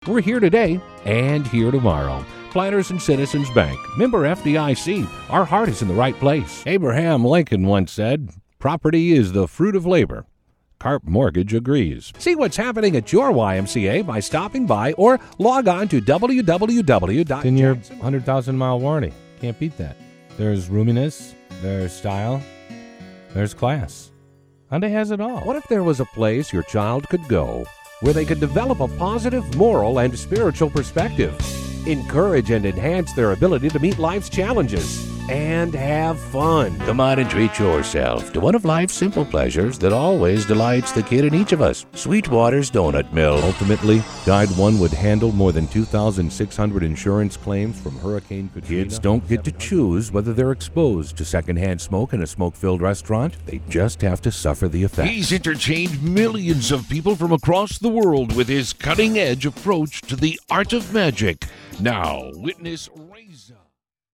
We're here today and here tomorrow. Planners and Citizens Bank. Member FDIC. Our heart is in the right place. Abraham Lincoln once said, "Property is the fruit of labor." Carp Mortgage agrees. See what's happening at your YMCA by stopping by or log on to www. 10-year, 100,000-mile warranty. Can't beat that. There's roominess, there's style, there's class. Hyundai has it all. What if there was a place your child could go where they could develop a positive moral and spiritual perspective, encourage and enhance their ability to meet life's challenges, and have fun? Come on and treat yourself to one of life's simple pleasures that always delights the kid in each of us. Sweetwater's Donut Mill. Ultimately, Guide 1 would handle more than 2,600 insurance claims from Hurricane Katrina. Kids don't get to choose whether they're exposed to secondhand smoke in a smoke-filled restaurant. They just have to suffer the effects. He's entertained millions of people from across the world with his cutting-edge approach to the art of magic. Now, witness Reza.